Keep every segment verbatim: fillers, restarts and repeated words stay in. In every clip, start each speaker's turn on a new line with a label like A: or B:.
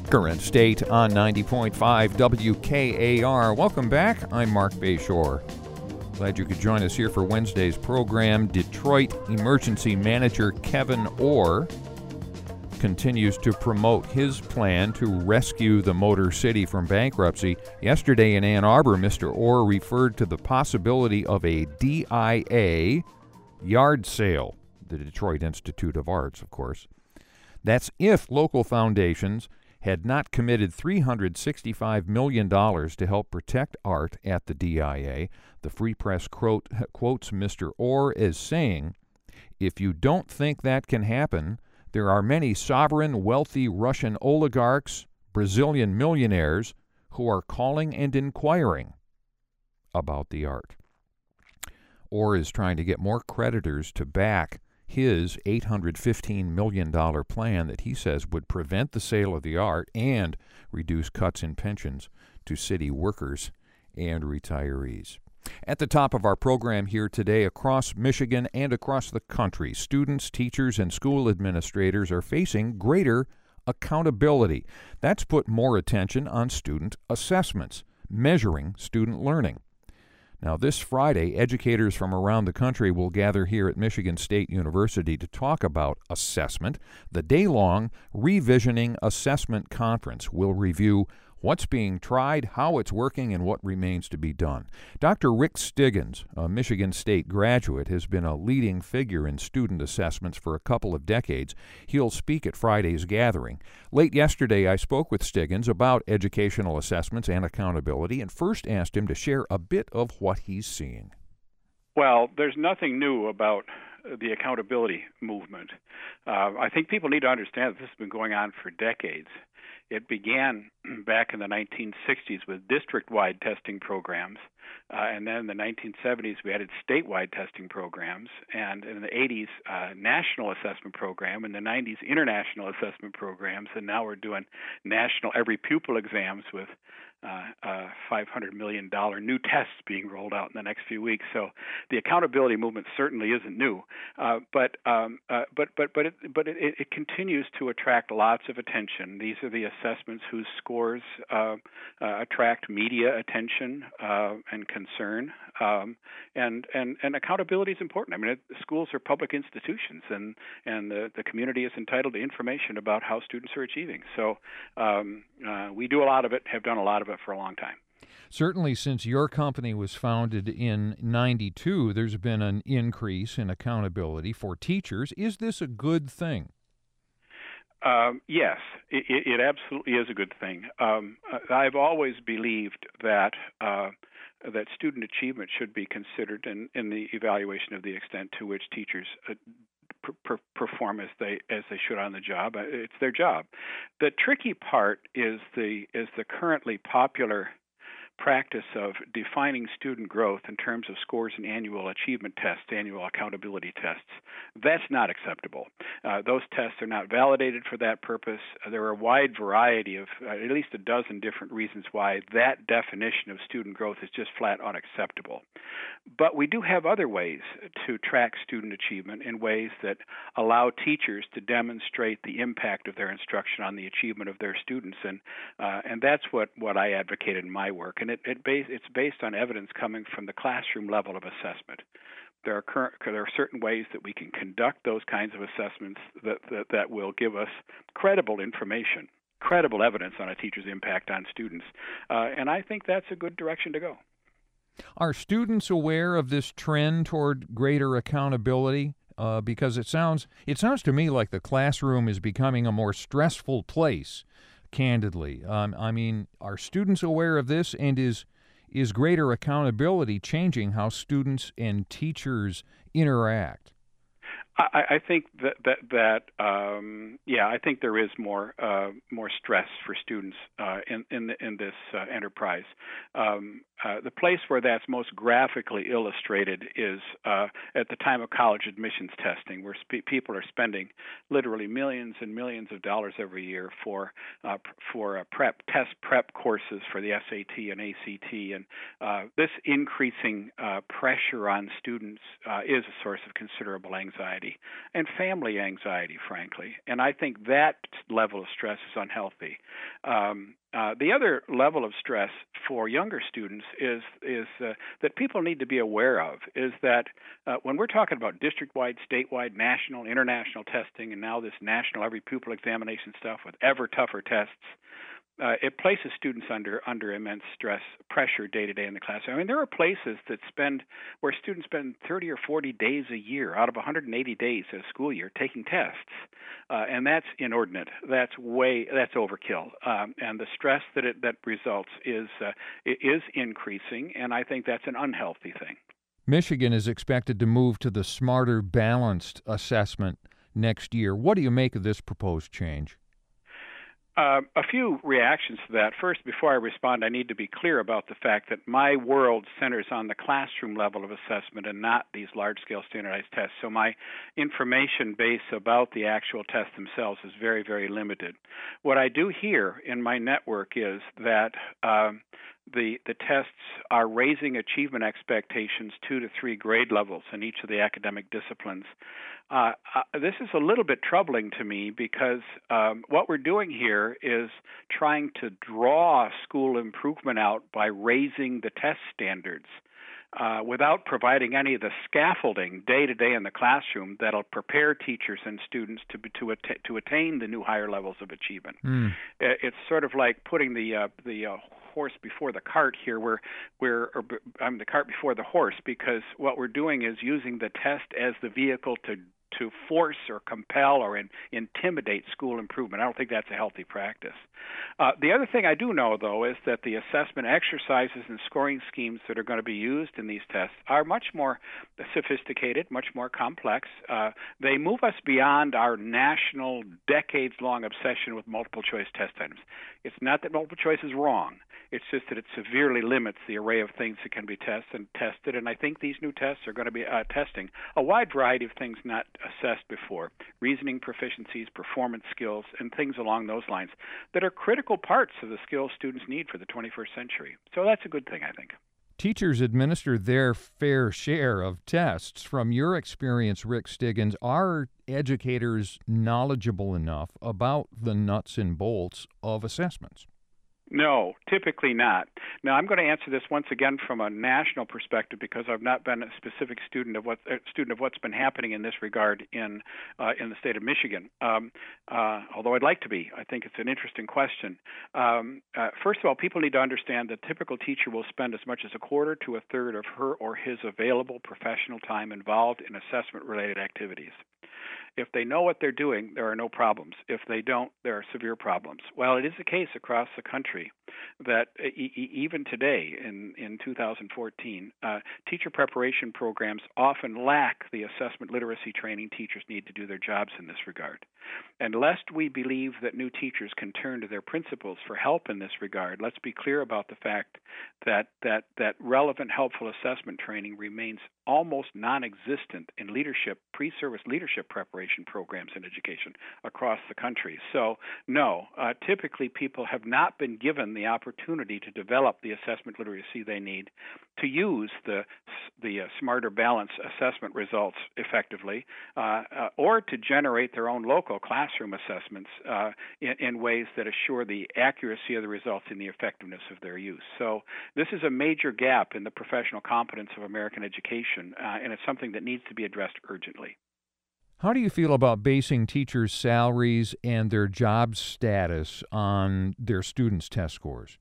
A: Current State on ninety point five W K A R. Welcome back. I'm Mark Bayshore. Glad you could join us here for Wednesday's program. Detroit Emergency Manager Kevin Orr continues to promote his plan to rescue the Motor City from bankruptcy. Yesterday in Ann Arbor, Mister Orr referred to the possibility of a D I A yard sale, the Detroit Institute of Arts, of course. That's if local foundations had not committed three hundred sixty-five million dollars to help protect art at the D I A. The Free Press quote, quotes Mister Orr as saying, "If you don't think that can happen, there are many sovereign, wealthy Russian oligarchs, Brazilian millionaires who are calling and inquiring about the art." Orr is trying to get more creditors to back his eight hundred fifteen million dollars plan that he says would prevent the sale of the art and reduce cuts in pensions to city workers and retirees. At the top of our program here today, across Michigan and across the country, students, teachers, and school administrators are facing greater accountability. That's put more attention on student assessments, measuring student learning. Now, this Friday, educators from around the country will gather here at Michigan State University to talk about assessment. The day-long Revisioning Assessment Conference will review what's being tried, how it's working, and what remains to be done. Doctor Rick Stiggins, a Michigan State graduate, has been a leading figure in student assessments for a couple of decades. He'll speak at Friday's gathering. Late yesterday, I spoke with Stiggins about educational assessments and accountability, and first asked him to share a bit of what he's seeing.
B: Well, there's nothing new about the accountability movement. Uh, I think people need to understand that this has been going on for decades. It began back in the nineteen sixties with district-wide testing programs, uh, and then in the nineteen seventies we added statewide testing programs, and in the eighties, uh, national assessment program, in the nineties, international assessment programs, and now we're doing national every pupil exams with uh, uh, five hundred million dollars new tests being rolled out in the next few weeks. So the accountability movement certainly isn't new, uh, but um, uh, but but but it, but it, it continues to attract lots of attention. These are the assessments whose scores uh, uh, attract media attention uh, and concern, um, and and and accountability is important. I mean, it, schools are public institutions, and and the, the community is entitled to information about how students are achieving. So um, uh, we do a lot of it, have done a lot of it for a long time.
A: Certainly, since your company was founded in ninety-two, there's been an increase in accountability for teachers. Is this a good thing?
B: Um, yes, it, it absolutely is a good thing. Um, I've always believed that uh, that student achievement should be considered in, in the evaluation of the extent to which teachers uh, per, per, perform as they as they should on the job. It's their job. The tricky part is the is the currently popular practice of defining student growth in terms of scores and annual achievement tests, annual accountability tests. That's not acceptable. Uh, those tests are not validated for that purpose. Uh, there are a wide variety of, uh, at least a dozen different reasons why that definition of student growth is just flat unacceptable. But we do have other ways to track student achievement in ways that allow teachers to demonstrate the impact of their instruction on the achievement of their students, and uh, and that's what, what I advocated in my work. And it, it base, it's based on evidence coming from the classroom level of assessment. There are current, there are certain ways that we can conduct those kinds of assessments that, that, that will give us credible information, credible evidence on a teacher's impact on students. Uh, and I think that's a good direction to go.
A: Are students aware of this trend toward greater accountability? Uh, because it sounds it sounds to me like the classroom is becoming a more stressful place, candidly. Um, I mean, are students aware of this, and is is greater accountability changing how students and teachers interact?
B: I, I think that that, that um, yeah, I think there is more uh, more stress for students uh, in in, the, in this uh, enterprise. Um, uh, the place where that's most graphically illustrated is uh, at the time of college admissions testing, where sp- people are spending literally millions and millions of dollars every year for uh, for uh, prep test prep courses for the S A T and A C T, and uh, this increasing uh, pressure on students uh, is a source of considerable anxiety. anxiety and family anxiety, frankly. And I think that level of stress is unhealthy. Um, uh, the other level of stress for younger students is is uh, that people need to be aware of is that uh, when we're talking about district-wide, statewide, national, international testing, and now this national every pupil examination stuff with ever tougher tests, Uh, it places students under under immense stress, pressure day to day in the classroom. I mean, there are places that spend where students spend thirty or forty days a year out of one hundred eighty days a school year taking tests, uh, and that's inordinate. That's way that's overkill, um, and the stress that it that results is uh, is increasing, and I think that's an unhealthy thing.
A: Michigan is expected to move to the Smarter Balanced assessment next year. What do you make of this proposed change?
B: Uh, a few reactions to that. First, before I respond, I need to be clear about the fact that my world centers on the classroom level of assessment and not these large-scale standardized tests. So my information base about the actual tests themselves is very, very limited. What I do hear in my network is that um, the the tests are raising achievement expectations two to three grade levels in each of the academic disciplines. Uh, uh, this is a little bit troubling to me because um, what we're doing here is trying to draw school improvement out by raising the test standards uh, without providing any of the scaffolding day to day in the classroom that'll prepare teachers and students to to att- to attain the new higher levels of achievement. Mm. It's sort of like putting the uh, the uh, horse before the cart here. We're we're or, I'm the cart before the horse because what we're doing is using the test as the vehicle to to force or compel or in, intimidate school improvement. I don't think that's a healthy practice. Uh, the other thing I do know, though, is that the assessment exercises and scoring schemes that are going to be used in these tests are much more sophisticated, much more complex. Uh, they move us beyond our national, decades-long obsession with multiple-choice test items. It's not that multiple choice is wrong. It's just that it severely limits the array of things that can be tested and tested. And I think these new tests are going to be uh, testing a wide variety of things not assessed before: reasoning proficiencies, performance skills, and things along those lines that are critical parts of the skills students need for the twenty-first century. So that's a good thing, I think.
A: Teachers administer their fair share of tests. From your experience, Rick Stiggins, are educators knowledgeable enough about the nuts and bolts of assessments?
B: No, typically not. Now, I'm going to answer this once again from a national perspective because I've not been a specific student of what uh, student of what's been happening in this regard in uh, in the state of Michigan. Um, uh, although I'd like to be, I think it's an interesting question. Um, uh, first of all, people need to understand that a typical teacher will spend as much as a quarter to a third of her or his available professional time involved in assessment-related activities. If they know what they're doing, there are no problems. If they don't, there are severe problems. Well, it is the case across the country that e- e- even today, in, in two thousand fourteen, uh, teacher preparation programs often lack the assessment literacy training teachers need to do their jobs in this regard. And lest we believe that new teachers can turn to their principals for help in this regard, let's be clear about the fact that that, that relevant, helpful assessment training remains almost non-existent in leadership, pre-service leadership preparation programs in education across the country. So, no, uh, typically people have not been given the opportunity to develop the assessment literacy they need to use the the uh, Smarter Balanced assessment results effectively, uh, uh, or to generate their own local classroom assessments uh, in, in ways that assure the accuracy of the results and the effectiveness of their use. So this is a major gap in the professional competence of American education, uh, and it's something that needs to be addressed urgently.
A: How do you feel about basing teachers' salaries and their job status on their students' test scores?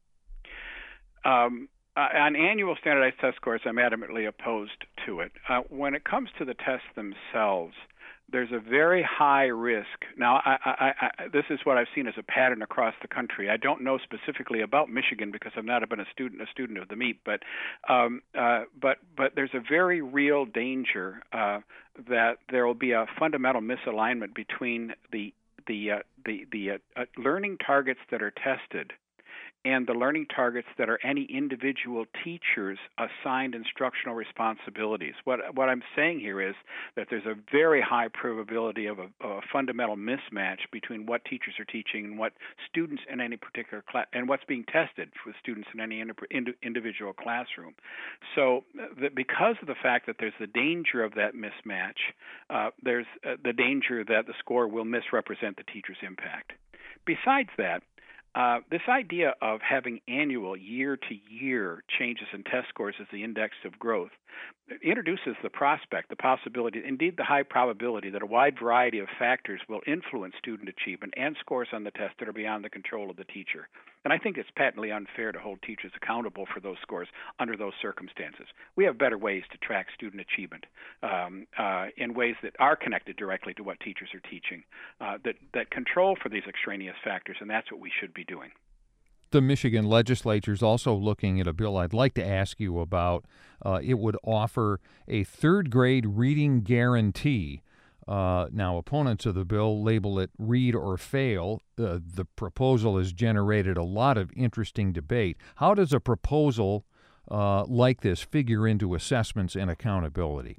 B: Um, uh, on annual standardized test scores, I'm adamantly opposed to it. Uh, when it comes to the tests themselves, there's a very high risk. Now, I, I, I, this is what I've seen as a pattern across the country. I don't know specifically about Michigan because I've not been a student a student of the meet, but um, uh, but but there's a very real danger uh, that there will be a fundamental misalignment between the the uh, the the uh, uh, learning targets that are tested and the learning targets that are any individual teacher's assigned instructional responsibilities. What what I'm saying here is that there's a very high probability of a, of a fundamental mismatch between what teachers are teaching and what students in any particular class, and what's being tested for students in any ind- individual classroom. So that because of the fact that there's the danger of that mismatch, uh, there's uh, the danger that the score will misrepresent the teacher's impact. Besides that, Uh, this idea of having annual, year-to-year changes in test scores as the index of growth introduces the prospect, the possibility, indeed the high probability, that a wide variety of factors will influence student achievement and scores on the test that are beyond the control of the teacher. And I think it's patently unfair to hold teachers accountable for those scores under those circumstances. We have better ways to track student achievement um, uh, in ways that are connected directly to what teachers are teaching, uh, that, that control for these extraneous factors, and that's what we should be doing.
A: The Michigan legislature is also looking at a bill I'd like to ask you about. Uh, it would offer a third-grade reading guarantee. Uh, now, opponents of the bill label it read or fail. Uh, the proposal has generated a lot of interesting debate. How does a proposal uh, like this figure into assessments and accountability?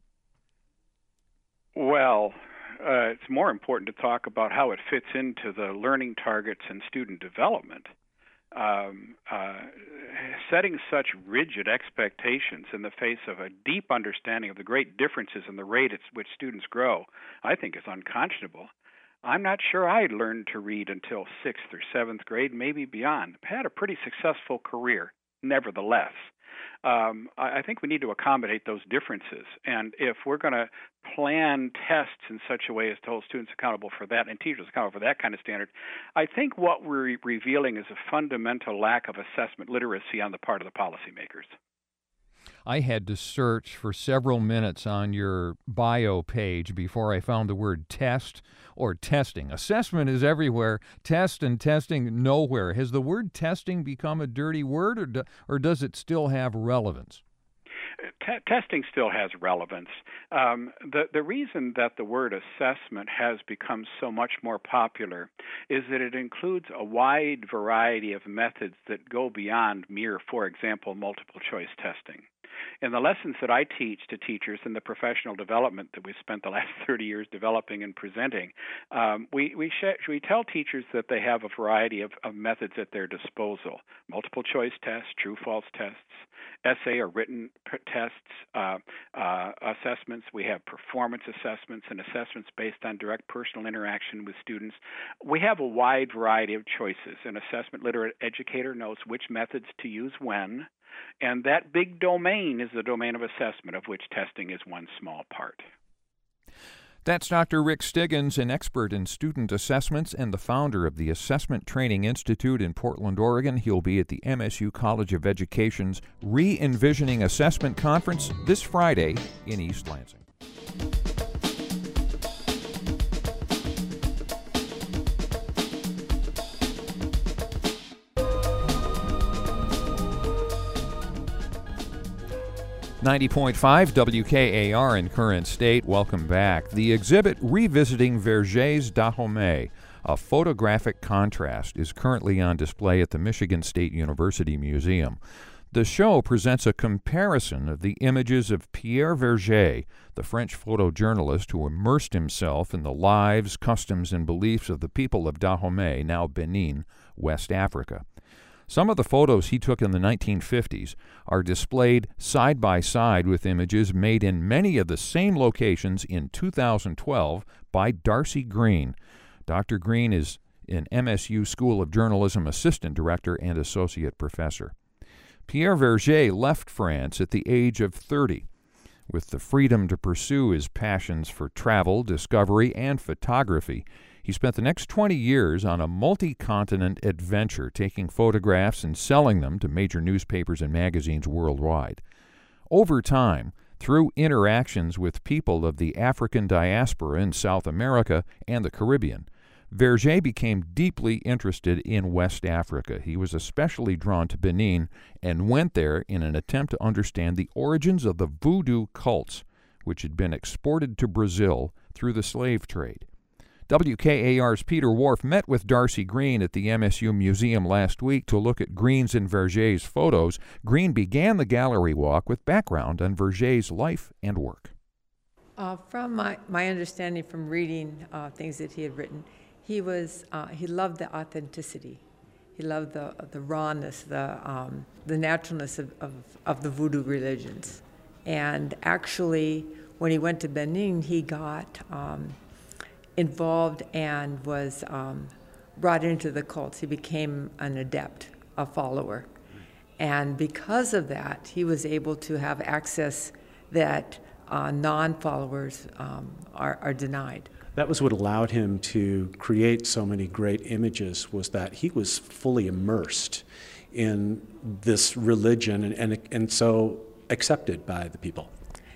B: Well, uh, it's more important to talk about how it fits into the learning targets and student development. Um, uh, setting such rigid expectations in the face of a deep understanding of the great differences in the rate at which students grow, I think is unconscionable. I'm not sure I learned to read until sixth or seventh grade, maybe beyond. I had a pretty successful career, nevertheless. Um, I, I think we need to accommodate those differences. And if we're going to plan tests in such a way as to hold students accountable for that and teachers accountable for that kind of standard, I think what we're re- revealing is a fundamental lack of assessment literacy on the part of the policymakers.
A: I had to search for several minutes on your bio page before I found the word test or testing. Assessment is everywhere. Test and testing nowhere. Has the word testing become a dirty word, or, do, or does it still have relevance?
B: T- testing still has relevance. Um, the, the reason that the word assessment has become so much more popular is that it includes a wide variety of methods that go beyond mere, for example, multiple choice testing. In the lessons that I teach to teachers in the professional development that we've spent the last thirty years developing and presenting, um, we we, sh- we tell teachers that they have a variety of, of methods at their disposal: multiple choice tests, true-false tests, essay or written p- tests, uh, uh, assessments. We have performance assessments and assessments based on direct personal interaction with students. We have a wide variety of choices. An assessment literate educator knows which methods to use when. And that big domain is the domain of assessment, of which testing is one small part.
A: That's Doctor Rick Stiggins, an expert in student assessments and the founder of the Assessment Training Institute in Portland, Oregon. He'll be at the M S U College of Education's Re-Envisioning Assessment Conference this Friday in East Lansing. ninety point five W K A R in Current State. Welcome back. The exhibit Revisiting Verger's Dahomey, a photographic contrast, is currently on display at the Michigan State University Museum. The show presents a comparison of the images of Pierre Verger, the French photojournalist who immersed himself in the lives, customs, and beliefs of the people of Dahomey, now Benin, West Africa. Some of the photos he took in the nineteen fifties are displayed side by side with images made in many of the same locations in two thousand twelve by Darcy Green. Doctor Green is an M S U School of Journalism assistant director and associate professor. Pierre Verger left France at the age of thirty. With the freedom to pursue his passions for travel, discovery, and photography, he spent the next twenty years on a multi-continent adventure, taking photographs and selling them to major newspapers and magazines worldwide. Over time, through interactions with people of the African diaspora in South America and the Caribbean, Verger became deeply interested in West Africa. He was especially drawn to Benin and went there in an attempt to understand the origins of the voodoo cults, which had been exported to Brazil through the slave trade. W K A R's Peter Wharf met with Darcy Green at the M S U Museum last week to look at Green's and Verger's photos. Green began the gallery walk with background on Verger's life and work.
C: Uh, from my, my understanding from reading uh, things that he had written, he was uh, he loved the authenticity. He loved the the rawness, the um, the naturalness of, of, of the voodoo religions. And actually, when he went to Benin, he got um, involved and was um, brought into the cults. He became an adept, a follower. And because of that, he was able to have access that uh, non-followers um, are, are denied.
D: That was what allowed him to create so many great images, was that he was fully immersed in this religion and, and, and so accepted by the people.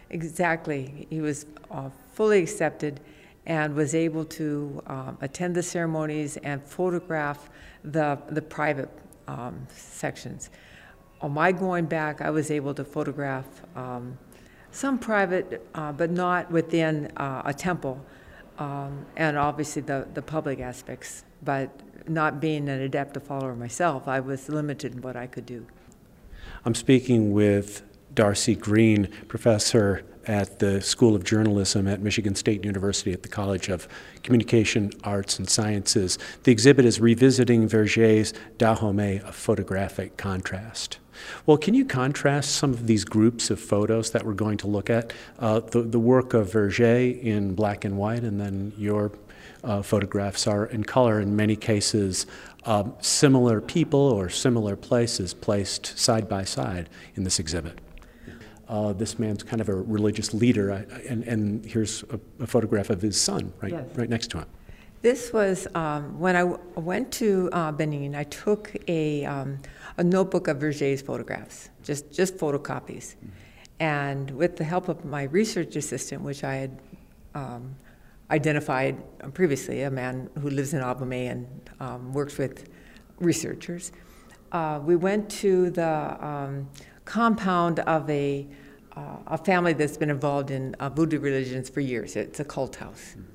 C: Exactly. He was uh, fully accepted and was able to um, attend the ceremonies and photograph the, the private um, sections. On my going back, I was able to photograph um, some private, uh, but not within uh, a temple. Um, and obviously the, the public aspects, but not being an adept follower myself, I was limited in what I could do.
D: I'm speaking with Darcy Green, professor at the School of Journalism at Michigan State University at the College of Communication, Arts, and Sciences. The exhibit is Revisiting Verger's Dahomey, a Photographic Contrast. Well, can you contrast some of these groups of photos that we're going to look at? Uh, the, the work of Verger in black and white, and then your uh, photographs are in color, in many cases um, similar people or similar places placed side by side in this exhibit. Uh, this man's kind of a religious leader, I, and, and here's a, a photograph of his son right,
C: Yes.
D: right next to him.
C: This was, um, when I w went to uh, Benin, I took a, um, a notebook of Verger's photographs, just, just photocopies. Mm-hmm. And with the help of my research assistant, which I had um, identified previously, a man who lives in Abomey and um, works with researchers, uh, we went to the um, compound of a, uh, a family that's been involved in uh, voodoo religions for years. It's a cult house. Mm-hmm.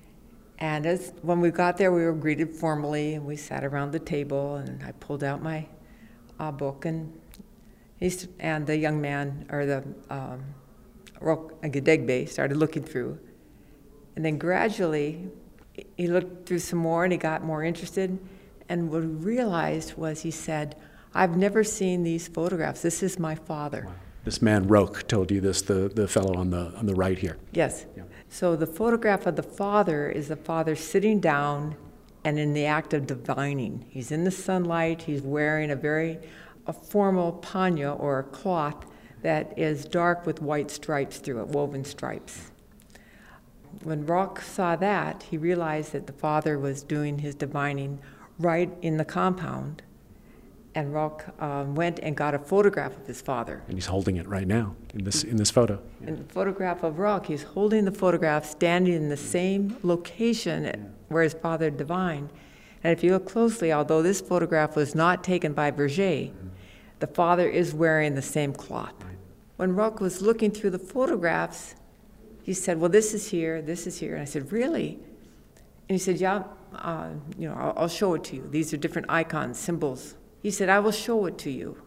C: And as when we got there, we were greeted formally, and we sat around the table, and I pulled out my uh, book, and he's, and the young man, or the um, Roch Agedegbe, started looking through. And then gradually, he looked through some more, and he got more interested. And what we realized was, he said, "I've never seen these photographs. This is my father."
D: Wow. This man, Roch, told you this, the, the fellow on the, on the right here.
C: Yes.
D: Yeah.
C: So the photograph of the father is the father sitting down and in the act of divining. He's in the sunlight. He's wearing a very a formal paño, or a cloth that is dark with white stripes through it, woven stripes. When Roch saw that, he realized that the father was doing his divining right in the compound. And Roch um, went and got a photograph of his father.
D: And he's holding it right now in this, in this photo.
C: In the photograph of Roch, he's holding the photograph, standing in the same location yeah. where his father divined. And if you look closely, although this photograph was not taken by Verger, mm-hmm. the father is wearing the same cloth. Right. When Roch was looking through the photographs, he said, "Well, this is here, this is here." And I said, "Really?" And he said, "Yeah, uh, you know, I'll, I'll show it to you. These are different icons, symbols." He said, "I will show it to you."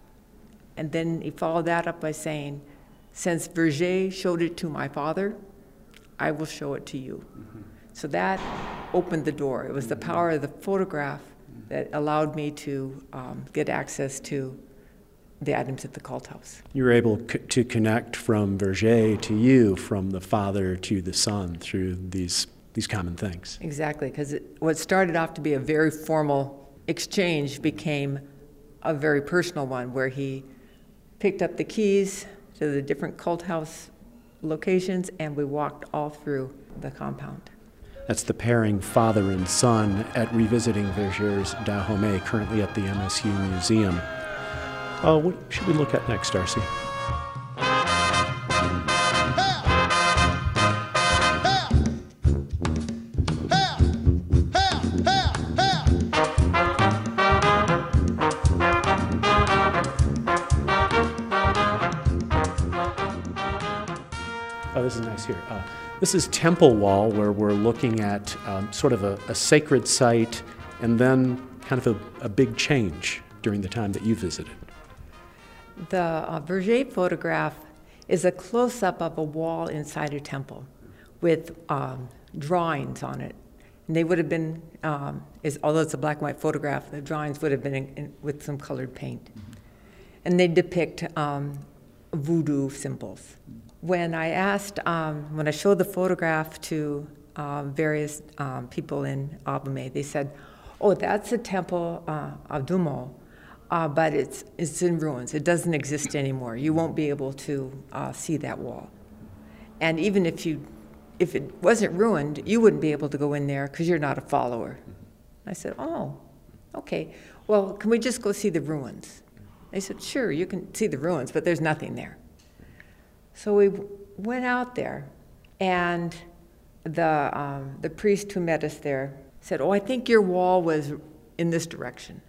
C: And then he followed that up by saying, "Since Verger showed it to my father, I will show it to you." Mm-hmm. So that opened the door. It was the power of the photograph that allowed me to um, get access to the items at the cult house.
D: You were able c to connect from Verger to you, from the father to the son, through these, these common things.
C: Exactly, because what started off to be a very formal exchange became a very personal one, where he picked up the keys to the different cult house locations, and we walked all through the compound.
D: That's the pairing, father and son, at Revisiting Verger's Dahomey, currently at the M S U Museum. Uh, what should we look at next, Darcy? Oh, this is nice. this here. Uh, this is Temple Wall, where we're looking at um, sort of a, a sacred site and then kind of a, a big change during the time that you visited.
C: The uh, Verger photograph is a close-up of a wall inside a temple with um, drawings on it. And they would have been, um, is, although it's a black and white photograph, the drawings would have been in, in, with some colored paint. Mm-hmm. And they depict um, voodoo symbols. When I asked, um, when I showed the photograph to um, various um, people in Abomey, they said, oh, that's the temple uh, of Dumo, uh, but it's, it's in ruins. It doesn't exist anymore. You won't be able to uh, see that wall. And even if you If it wasn't ruined, you wouldn't be able to go in there because you're not a follower. I said, oh, okay. Well, can we just go see the ruins? They said, sure, you can see the ruins, but there's nothing there. So we went out there, and the, um, the priest who met us there said, oh, I think your wall was in this direction.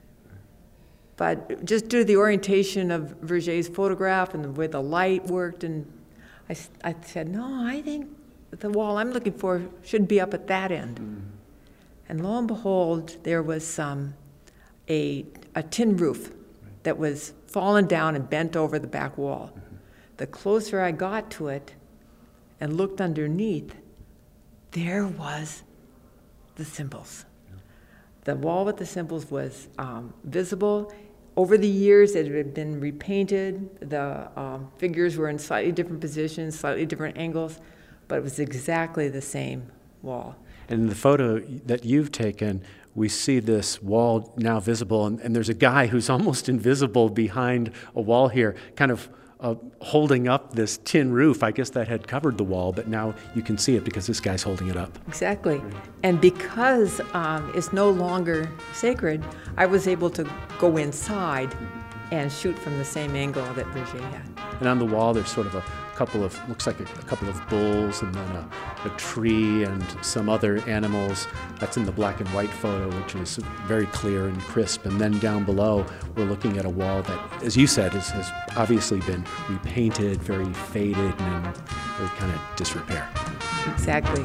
C: But just due to the orientation of Verger's photograph and the way the light worked, and I, I said, no, I think the wall I'm looking for should be up at that end. Mm-hmm. And lo and behold, there was some, a, a tin roof that was fallen down and bent over the back wall. Mm-hmm. The closer I got to it and looked underneath, there was the symbols. Yeah. The wall with the symbols was um, visible. Over the years, it had been repainted. The um, figures were in slightly different positions, slightly different angles, but it was exactly the same wall.
D: And in the photo that you've taken, we see this wall now visible, and, and there's a guy who's almost invisible behind a wall here, kind of uh, holding up this tin roof. I guess that had covered the wall, but now you can see it because this guy's holding it up.
C: Exactly. And because um, it's no longer sacred, I was able to go inside and shoot from the same angle that Verger had.
D: And on the wall, there's sort of a couple of, looks like a, a couple of bulls, and then a, a tree and some other animals. That's in the black and white photo, which is very clear and crisp. And then down below, we're looking at a wall that, as you said, is, has obviously been repainted, very faded, and in very kind of disrepair.
C: Exactly.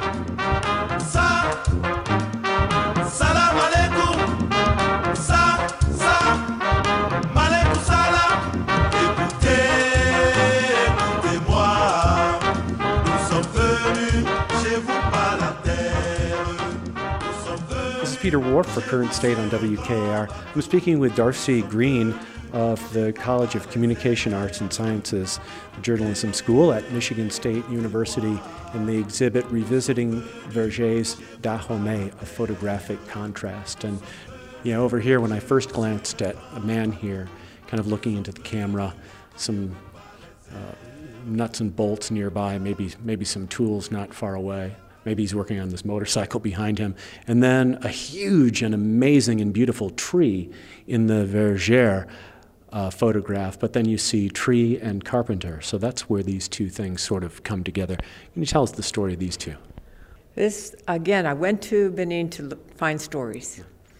D: Peter Wharf for Current State on W K A R. I'm speaking with Darcy Green of the College of Communication Arts and Sciences Journalism School at Michigan State University in the exhibit Revisiting Verger's Dahomey, a Photographic Contrast. And you know, over here, when I first glanced at a man here, kind of looking into the camera, some uh, nuts and bolts nearby, maybe maybe some tools not far away. Maybe he's working on this motorcycle behind him. And then a huge and amazing and beautiful tree in the Verger uh, photograph. But then you see tree and carpenter. So that's where these two things sort of come together. Can you tell us the story of these two?
C: This, again, I went to Benin to look, find stories.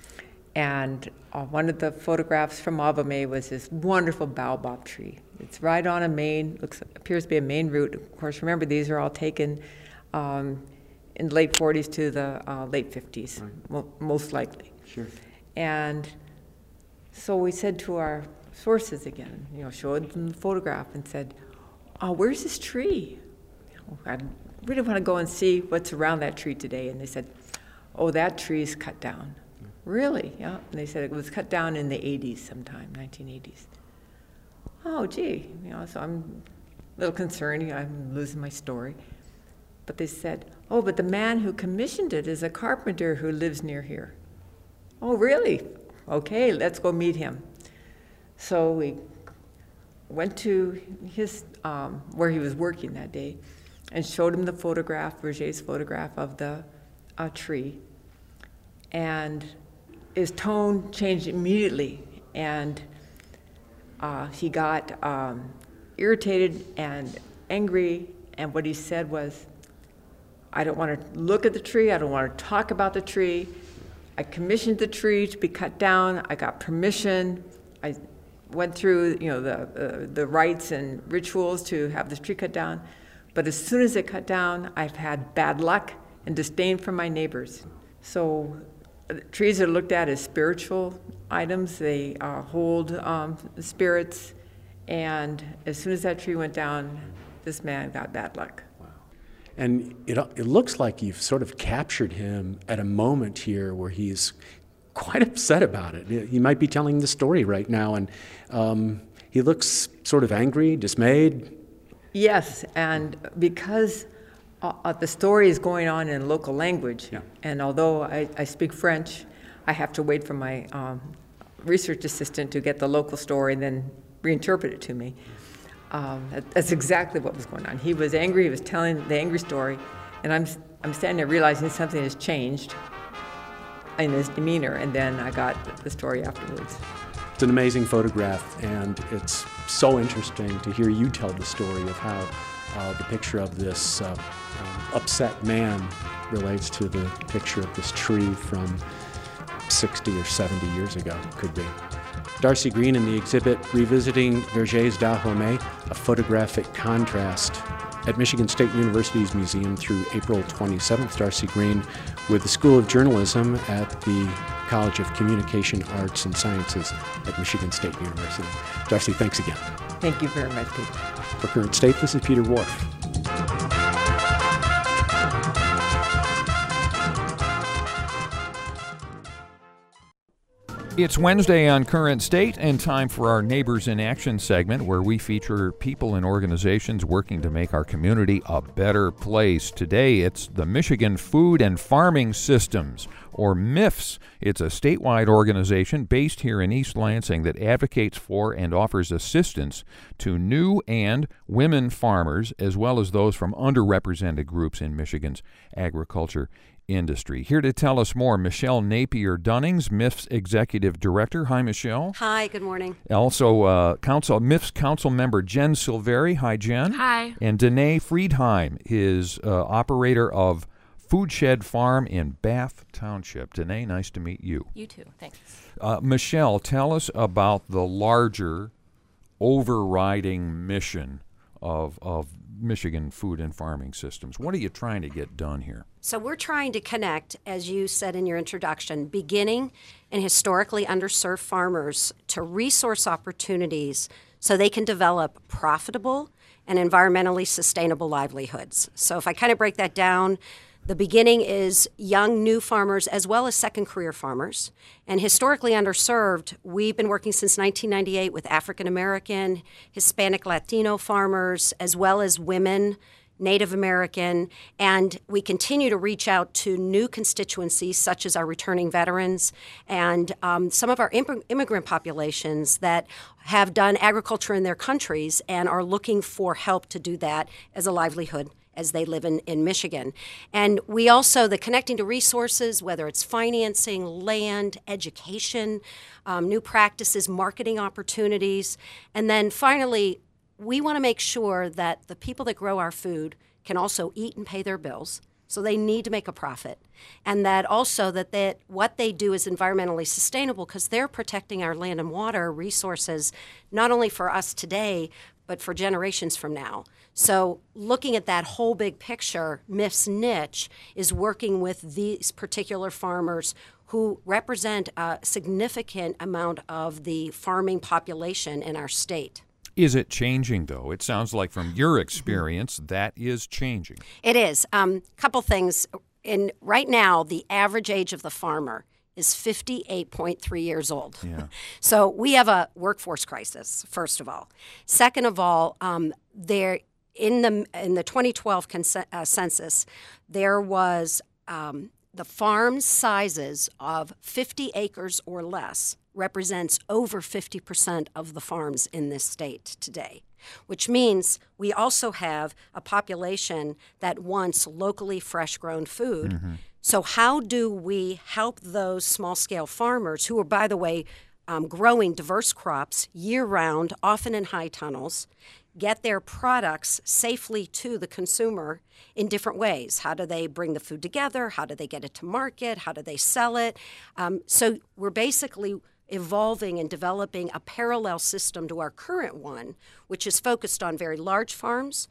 C: And uh, one of the photographs from Abomey was this wonderful baobab tree. It's right on a main, looks appears to be a main route. Of course, remember, these are all taken um, in the late forties to the uh, late fifties, right. mo most likely.
D: Sure.
C: And so we said to our sources again, you know, showed them the photograph and said, oh, where's this tree? You know, I really want to go and see what's around that tree today. And they said, oh, that tree is cut down. Yeah. Really? Yeah. And they said it was cut down in the eighties sometime, nineteen eighties. Oh, gee. You know, so I'm a little concerned. You know, I'm losing my story. But they said, oh, but the man who commissioned it is a carpenter who lives near here. Oh, really? Okay, let's go meet him. So we went to his, um, where he was working that day and showed him the photograph, Verger's photograph of the uh, tree. And his tone changed immediately, and uh, he got um, irritated and angry, and what he said was, I don't want to look at the tree, I don't want to talk about the tree. I commissioned the tree to be cut down, I got permission, I went through, you know, the, uh, the rites and rituals to have this tree cut down, But as soon as it cut down, I've had bad luck and disdain from my neighbors. So uh, trees are looked at as spiritual items. They uh, hold um, spirits. And as soon as that tree went down, this man got bad luck.
D: Wow. And it, it looks like you've sort of captured him at a moment here where he's quite upset about it. He might be telling the story right now, and um, he looks sort of angry, dismayed.
C: Yes, and because uh, the story is going on in local language,
D: yeah.
C: and although I, I speak French, I have to wait for my um, research assistant to get the local story and then reinterpret it to me. Um, that, that's exactly what was going on. He was angry, he was telling the angry story, and I'm, I'm standing there realizing something has changed in his demeanor, and then I got the story afterwards.
D: It's an amazing photograph, and it's so interesting to hear you tell the story of how uh, the picture of this uh, um, upset man relates to the picture of this tree from sixty or seventy years ago, could be. Darcy Green in the exhibit Revisiting Verger's Dahomey, a photographic contrast at Michigan State University's museum through April twenty-seventh. Darcy Green with the School of Journalism at the College of Communication Arts and Sciences at Michigan State University. Darcy, thanks again.
C: Thank you very much, Peter.
D: For Current State, this is Peter Whorf.
A: It's Wednesday on Current State, and time for our Neighbors in Action segment, where we feature people and organizations working to make our community a better place. Today, it's the Michigan Food and Farming Systems, or M I F S. It's a statewide organization based here in East Lansing that advocates for and offers assistance to new and women farmers, as well as those from underrepresented groups in Michigan's agriculture industry. Here to tell us more, Michelle Napier-Dunnings, M I F S Executive Director. Hi, Michelle.
E: Hi, good morning.
A: Also, uh, Council M I F S Council Member Jen Silveri. Hi, Jen.
F: Hi.
A: And Danae Friedheim is uh, operator of Food Shed Farm in Bath Township. Danae, nice to meet you.
F: You too. Thanks.
A: Uh, Michelle, tell us about the larger overriding mission of of Michigan Food and Farming Systems. What are you trying to get done here?
E: So we're trying to connect, as you said in your introduction, beginning and historically underserved farmers to resource opportunities so they can develop profitable and environmentally sustainable livelihoods. So if I kind of break that down, the beginning is young, new farmers as well as second career farmers. And historically underserved, we've been working since nineteen ninety-eight with African American, Hispanic, Latino farmers, as well as women, Native American, and we continue to reach out to new constituencies such as our returning veterans and um, some of our imm- immigrant populations that have done agriculture in their countries and are looking for help to do that as a livelihood as they live in, in Michigan. And we also, the connecting to resources, whether it's financing, land, education, um, new practices, marketing opportunities, and then finally, we want to make sure that the people that grow our food can also eat and pay their bills. So they need to make a profit. And that also that they, what they do is environmentally sustainable because they're protecting our land and water resources, not only for us today, but for generations from now. So looking at that whole big picture, M I F S niche is working with these particular farmers who represent a significant amount of the farming population in our state.
A: Is it changing, though? It sounds like from your experience, that is changing.
E: It is. A um, couple things. In, right now, the average age of the farmer is fifty-eight point three years old.
A: Yeah.
E: So we have a workforce crisis, first of all. Second of all, um, there in the in the twenty twelve cons- uh, census, there was um, the farm sizes of fifty acres or less represents over fifty percent of the farms in this state today, which means we also have a population that wants locally fresh-grown food. Mm-hmm. So how do we help those small-scale farmers who are, by the way, um, growing diverse crops year-round, often in high tunnels, get their products safely to the consumer in different ways? How do they bring the food together? How do they get it to market? How do they sell it? Um, so we're basically evolving and developing a parallel system to our current one, which is focused on very large farms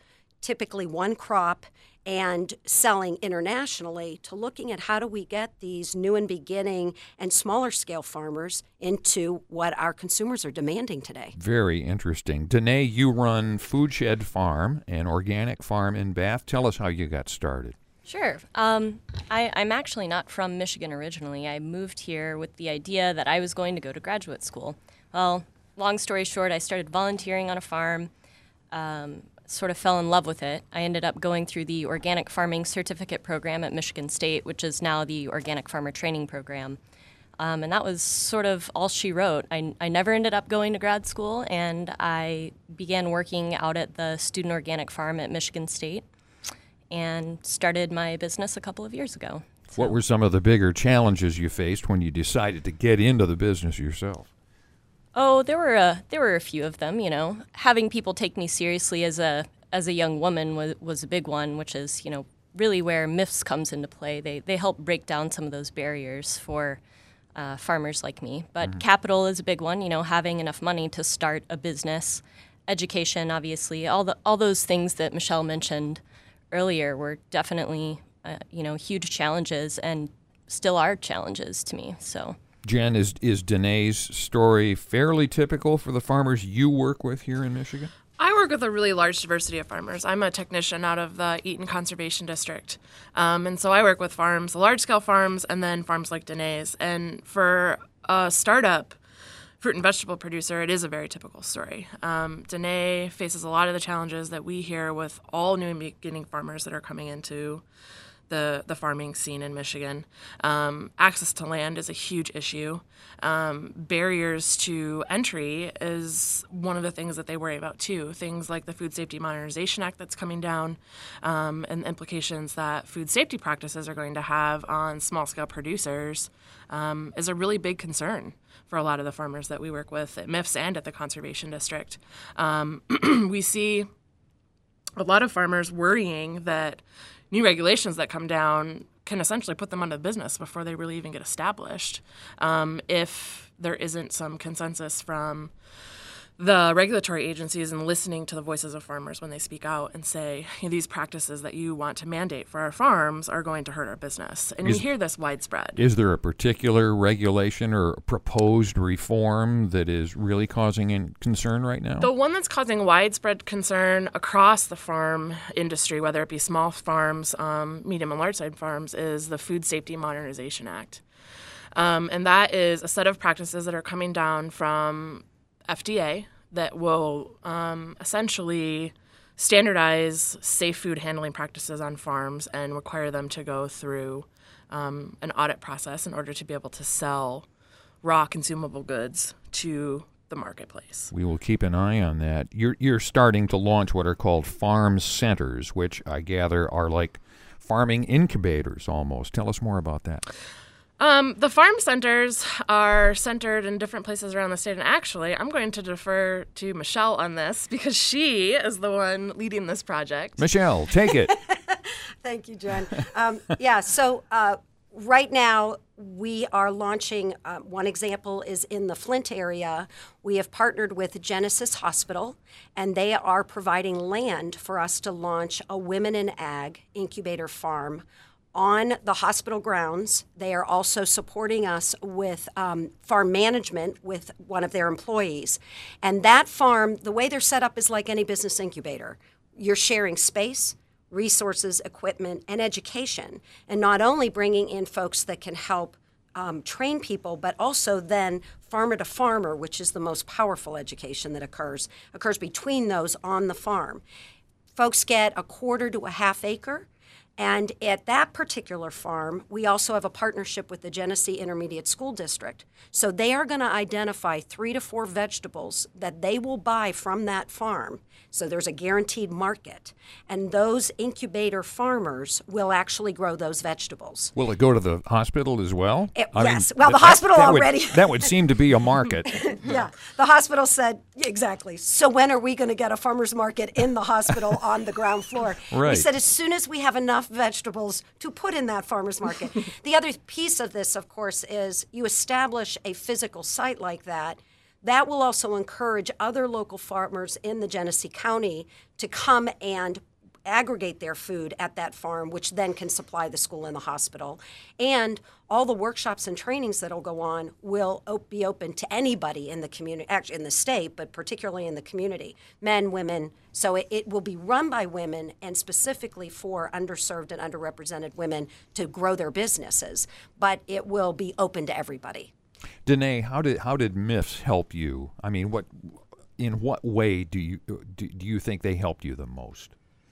E: typically one crop and selling internationally, to looking at how do we get these new and beginning and smaller scale farmers into what our consumers are demanding today.
A: Very interesting. Danae, you run Food Shed Farm, an organic farm in Bath. Tell us how you got started.
F: Sure. Um, I, I'm actually not from Michigan originally. I moved here with the idea that I was going to go to graduate school. Well, long story short, I started volunteering on a farm, um, sort of fell in love with it. I ended up going through the Organic Farming Certificate Program at Michigan State, which is now the Organic Farmer Training Program. Um, and that was sort of all she wrote. I, I never ended up going to grad school, and I began working out at the Student Organic Farm at Michigan State and started my business a couple of years ago. So.
A: What were some of the bigger challenges you faced when you decided to get into the business yourself?
F: Oh, there were a there were a few of them. You know, having people take me seriously as a as a young woman was was a big one, which is, you know, really where M I F S comes into play. They they help break down some of those barriers for uh, farmers like me. But mm-hmm. capital is a big one. You know, having enough money to start a business, education, obviously, all the all those things that Michelle mentioned earlier were definitely uh, you know huge challenges, and still are challenges to me. So.
A: Jen, is is Danae's story fairly typical for the farmers you work with here in Michigan?
G: I work with a really large diversity of farmers. I'm a technician out of the Eaton Conservation District. Um, and so I work with farms, large-scale farms, and then farms like Danae's. And for a startup fruit and vegetable producer, it is a very typical story. Um, Danae faces a lot of the challenges that we hear with all new and beginning farmers that are coming into the the farming scene in Michigan. Um, access to land is a huge issue. Um, barriers to entry is one of the things that they worry about too. Things like the Food Safety Modernization Act that's coming down, um, and the implications that food safety practices are going to have on small-scale producers um, is a really big concern for a lot of the farmers that we work with at M I F S and at the Conservation District. Um, we see a lot of farmers worrying that new regulations that come down can essentially put them out of business before they really even get established, um, if there isn't some consensus from the regulatory agencies and listening to the voices of farmers when they speak out and say, hey, these practices that you want to mandate for our farms are going to hurt our business. And is, we hear this widespread.
A: Is there a particular regulation or proposed reform that is really causing concern right now?
G: The one that's causing widespread concern across the farm industry, whether it be small farms, um, medium and large-sized farms, is the Food Safety Modernization Act. Um, and that is a set of practices that are coming down from F D A that will um, essentially standardize safe food handling practices on farms and require them to go through um, an audit process in order to be able to sell raw consumable goods to the marketplace.
A: We will keep an eye on that. You're, you're starting to launch what are called farm centers, which I gather are like farming incubators almost. Tell us more about that.
G: Um, the farm centers are centered in different places around the state, and actually, I'm going to defer to Michelle on this because she is the one leading this project.
A: Michelle, take it.
E: Thank you, Jen. Um, yeah, so uh, right now we are launching, uh, one example is in the Flint area. We have partnered with Genesis Hospital, and they are providing land for us to launch a Women in Ag incubator farm on the hospital grounds. They are also supporting us with um, farm management with one of their employees. And that farm, the way they're set up is like any business incubator. You're sharing space, resources, equipment, and education, and not only bringing in folks that can help um, train people, but also then farmer to farmer, which is the most powerful education that occurs, occurs between those on the farm. Folks get a quarter to a half acre. And at that particular farm, we also have a partnership with the Genesee Intermediate School District. So they are going to identify three to four vegetables that they will buy from that farm. So there's a guaranteed market. And those incubator farmers will actually grow those vegetables.
A: Will it go to the hospital as well?
E: It, yes. Mean, well, the that, hospital
A: that
E: already.
A: Would, that would seem to be a market.
E: Yeah. The hospital said, exactly. So when are we going to get a farmer's market in the hospital on the ground floor?
A: Right.
E: We said as soon as we have enough vegetables to put in that farmer's market. The other piece of this, of course, is you establish a physical site like that. That will also encourage other local farmers in the Genesee County to come and aggregate their food at that farm, which then can supply the school and the hospital. And all the workshops and trainings that'll go on will op- be open to anybody in the community, actually in the state, but particularly in the community, men, women. So it, it will be run by women and specifically for underserved and underrepresented women to grow their businesses, but it will be open to everybody.
A: Danae, how did how did M I F S help you? I mean, what in what way do you do, do you think they helped you the most?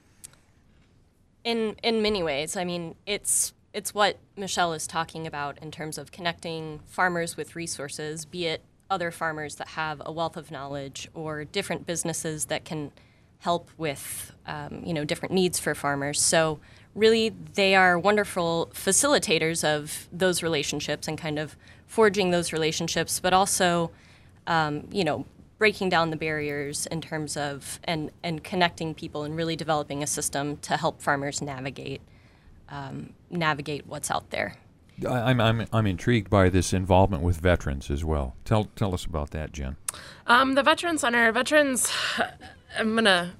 F: In in many ways. I mean, it's it's what Michelle is talking about in terms of connecting farmers with resources, be it other farmers that have a wealth of knowledge or different businesses that can help with um, you know different needs for farmers. So really, they are wonderful facilitators of those relationships and kind of forging those relationships, but also um, you know breaking down the barriers in terms of and and connecting people and really developing a system to help farmers navigate um, navigate what's out there.
A: I'm I'm I'm intrigued by this involvement with veterans as well. Tell tell us about that, Jen.
G: Um, the Veterans Center, veterans. I'm gonna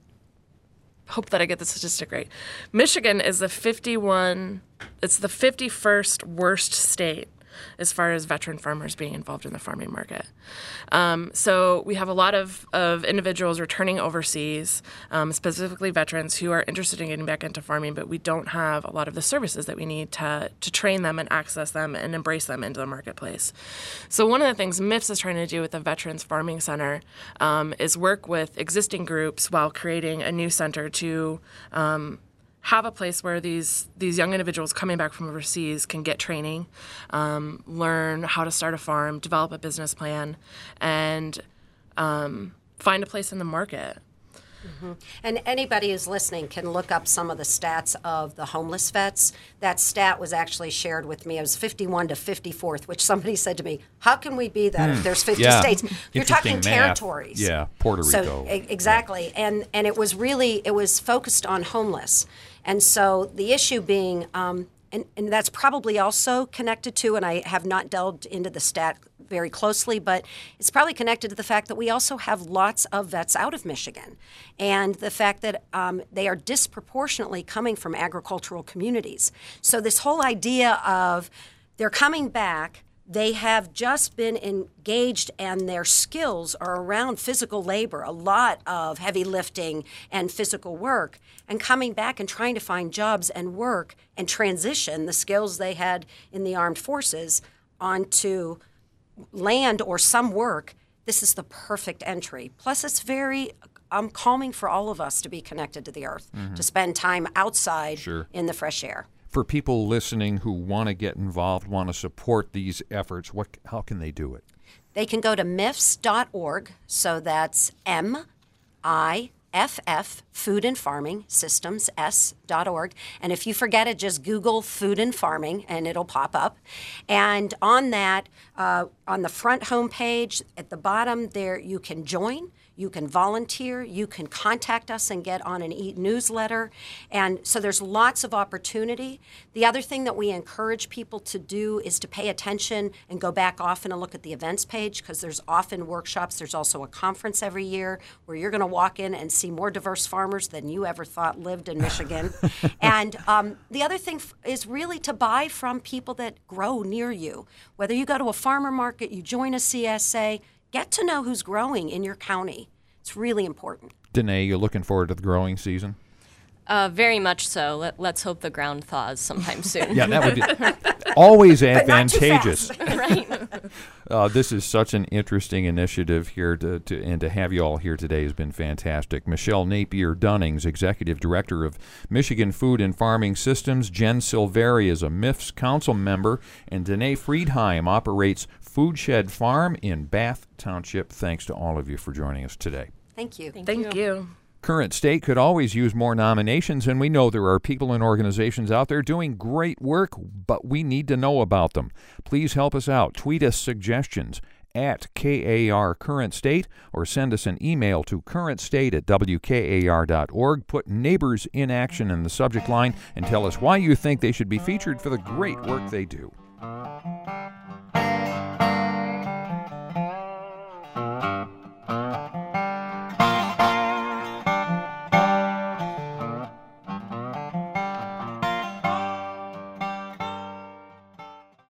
G: hope that I get the statistic right. Michigan is the fifty-one. It's the fifty-first worst state as far as veteran farmers being involved in the farming market. Um, so we have a lot of, of individuals returning overseas, um, specifically veterans who are interested in getting back into farming, but we don't have a lot of the services that we need to, to train them and access them and embrace them into the marketplace. So one of the things M I F S is trying to do with the Veterans Farming Center um, is work with existing groups while creating a new center to um, have a place where these these young individuals coming back from overseas can get training, um, learn how to start a farm, develop a business plan, and um, find a place in the market.
E: Mm-hmm. And anybody who's listening can look up some of the stats of the homeless vets. That stat was actually shared with me. It was fifty-one to fifty-fourth, which somebody said to me, how can we be that mm. if there's fifty
A: yeah.
E: states? You're talking
A: math.
E: territories.
A: Yeah, Puerto
E: so,
A: Rico.
E: E- exactly. Yeah. And, and it was really, it was focused on homeless. And so the issue being, um, and, and that's probably also connected to, and I have not delved into the stat very closely, but it's probably connected to the fact that we also have lots of vets out of Michigan, and the fact that um, they are disproportionately coming from agricultural communities. So this whole idea of they're coming back, they have just been engaged and their skills are around physical labor, a lot of heavy lifting and physical work, and coming back and trying to find jobs and work and transition the skills they had in the armed forces onto land or some work. This is the perfect entry. Plus, it's very um, calming for all of us to be connected to the earth, mm-hmm. to spend time outside
A: sure.
E: in the fresh air.
A: For people listening who want to get involved, want to support these efforts, what? How can they do it?
E: They can go to M I F S dot org, so that's M I F F, Food and Farming Systems, S dot org. And if you forget it, just Google Food and Farming, and it'll pop up. And on that, uh, on the front homepage, at the bottom there, you can join. You can volunteer, you can contact us and get on an e-newsletter. And so there's lots of opportunity. The other thing that we encourage people to do is to pay attention and go back often and look at the events page, because there's often workshops. There's also a conference every year where you're going to walk in and see more diverse farmers than you ever thought lived in Michigan. And um, the other thing f- is really to buy from people that grow near you. Whether you go to a farmer market, you join a C S A, get to know who's growing in your county. It's really important.
A: Danae, you looking forward to the growing season?
F: Uh, very much so. Let, let's hope the ground thaws sometime soon.
A: Yeah, that would be always advantageous.
F: Right.
A: Uh, this is such an interesting initiative here, to, to, and to have you all here today has been fantastic. Michelle Napier-Dunnings, Executive Director of Michigan Food and Farming Systems. Jen Silveri is a M I F S Council member, and Danae Friedheim operates Food Shed Farm in Bath Township. Thanks to all of you for joining us today.
E: Thank you.
G: Thank, Thank you. you.
A: Current State could always use more nominations, and we know there are people and organizations out there doing great work, but we need to know about them. Please help us out. Tweet us suggestions at K A R Current State, or send us an email to currentstate at W K A R dot org. Put Neighbors in Action in the subject line and tell us why you think they should be featured for the great work they do.